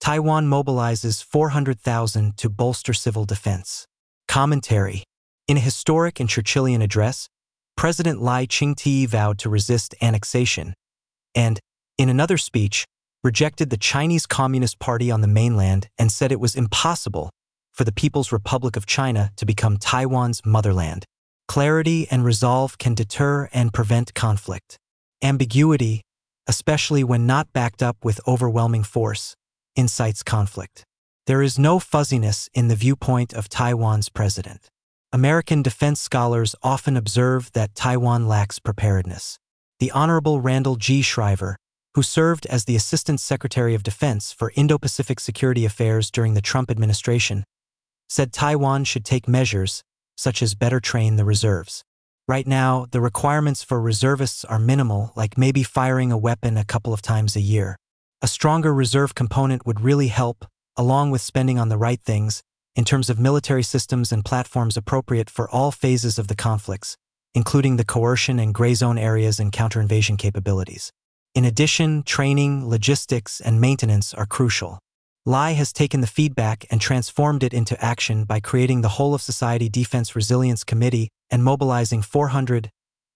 Taiwan mobilizes 400,000 to bolster civil defense. Commentary. In a historic and Churchillian address, President Lai Ching-te vowed to resist annexation and, in another speech, rejected the Chinese Communist Party on the mainland and said it was impossible for the People's Republic of China to become Taiwan's motherland. Clarity and resolve can deter and prevent conflict. Ambiguity, especially when not backed up with overwhelming force, incites conflict. There is no fuzziness in the viewpoint of Taiwan's president. American defense scholars often observe that Taiwan lacks preparedness. The Honorable Randall G. Shriver, who served as the Assistant Secretary of Defense for Indo-Pacific Security Affairs during the Trump administration, said Taiwan should take measures such as better train the reserves. Right now, the requirements for reservists are minimal, like maybe firing a weapon a couple of times a year. A stronger reserve component would really help, along with spending on the right things, in terms of military systems and platforms appropriate for all phases of the conflicts, including the coercion and gray zone areas and counter-invasion capabilities. In addition, training, logistics, and maintenance are crucial. Lai has taken the feedback and transformed it into action by creating the Whole of Society Defense Resilience Committee and mobilizing 400,000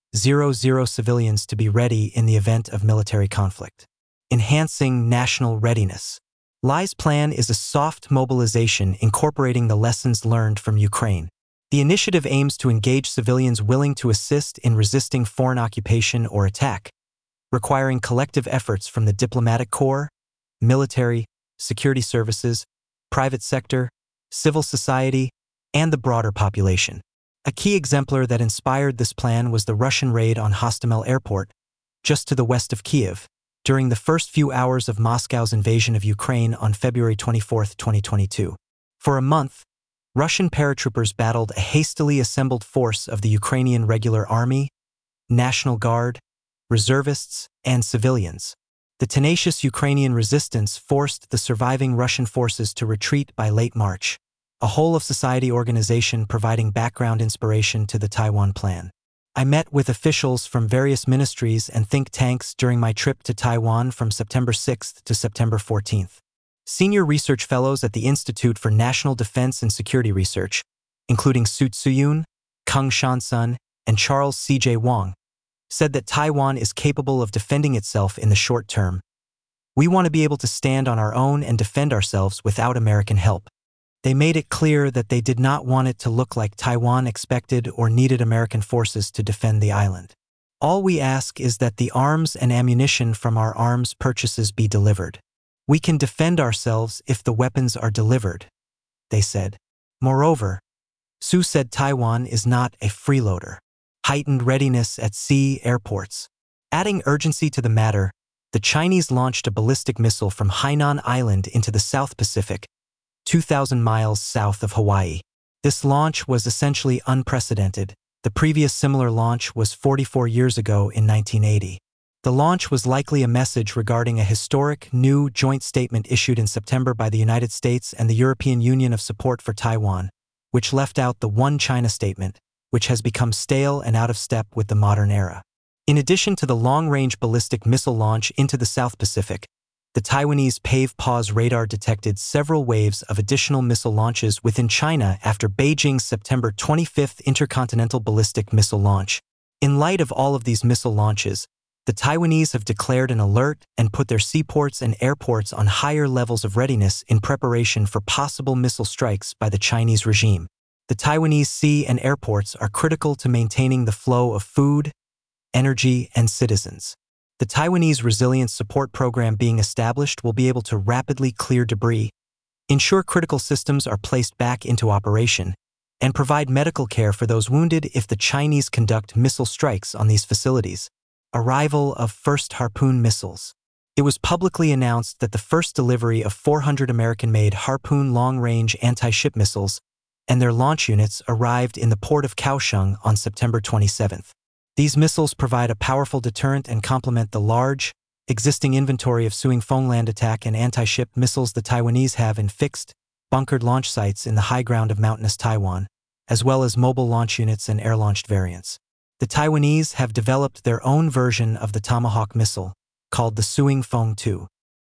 civilians to be ready in the event of military conflict. Enhancing national readiness. Lai's plan is a soft mobilization incorporating the lessons learned from Ukraine. The initiative aims to engage civilians willing to assist in resisting foreign occupation or attack, requiring collective efforts from the diplomatic corps, military, security services, private sector, civil society, and the broader population. A key exemplar that inspired this plan was the Russian raid on Hostomel Airport, just to the west of Kyiv, during the first few hours of Moscow's invasion of Ukraine on February 24, 2022. For a month, Russian paratroopers battled a hastily assembled force of the Ukrainian Regular Army, National Guard, reservists, and civilians. The tenacious Ukrainian resistance forced the surviving Russian forces to retreat by late March, a whole-of-society organization providing background inspiration to the Taiwan Plan. I met with officials from various ministries and think tanks during my trip to Taiwan from September 6 to September 14. Senior research fellows at the Institute for National Defense and Security Research, including Su Tsuyun, Kung Shansun, and Charles C.J. Wong, said that Taiwan is capable of defending itself in the short term. We want to be able to stand on our own and defend ourselves without American help. They made it clear that they did not want it to look like Taiwan expected or needed American forces to defend the island. All we ask is that the arms and ammunition from our arms purchases be delivered. We can defend ourselves if the weapons are delivered, they said. Moreover, Su said Taiwan is not a freeloader. Heightened readiness at sea airports. Adding urgency to the matter, the Chinese launched a ballistic missile from Hainan Island into the South Pacific, 2,000 miles south of Hawaii. This launch was essentially unprecedented. The previous similar launch was 44 years ago in 1980. The launch was likely a message regarding a historic, new joint statement issued in September by the United States and the European Union of support for Taiwan, which left out the One China statement, which has become stale and out of step with the modern era. In addition to the long-range ballistic missile launch into the South Pacific, the Taiwanese PAVE-PAWS radar detected several waves of additional missile launches within China after Beijing's September 25th intercontinental ballistic missile launch. In light of all of these missile launches, the Taiwanese have declared an alert and put their seaports and airports on higher levels of readiness in preparation for possible missile strikes by the Chinese regime. The Taiwanese sea and airports are critical to maintaining the flow of food, energy, and citizens. The Taiwanese Resilience Support Program being established will be able to rapidly clear debris, ensure critical systems are placed back into operation, and provide medical care for those wounded if the Chinese conduct missile strikes on these facilities. Arrival of first Harpoon missiles. It was publicly announced that the first delivery of 400 American-made Harpoon long-range anti-ship missiles and their launch units arrived in the port of Kaohsiung on September 27th. These missiles provide a powerful deterrent and complement the large, existing inventory of Suing-Fong land attack and anti-ship missiles the Taiwanese have in fixed, bunkered launch sites in the high ground of mountainous Taiwan, as well as mobile launch units and air-launched variants. The Taiwanese have developed their own version of the Tomahawk missile, called the Suing-Fong 2.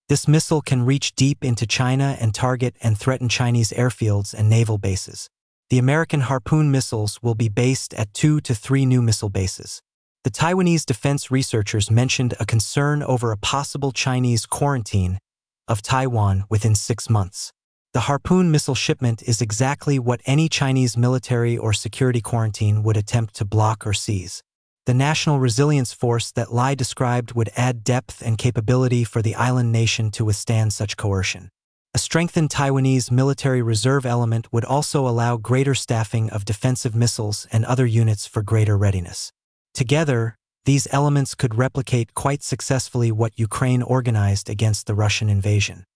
This missile can reach deep into China and target and threaten Chinese airfields and naval bases. The American Harpoon missiles will be based at 2 to 3 new missile bases. The Taiwanese defense researchers mentioned a concern over a possible Chinese quarantine of Taiwan within 6 months. The Harpoon missile shipment is exactly what any Chinese military or security quarantine would attempt to block or seize. The National Resilience Force that Lai described would add depth and capability for the island nation to withstand such coercion. A strengthened Taiwanese military reserve element would also allow greater staffing of defensive missiles and other units for greater readiness. Together, these elements could replicate quite successfully what Ukraine organized against the Russian invasion.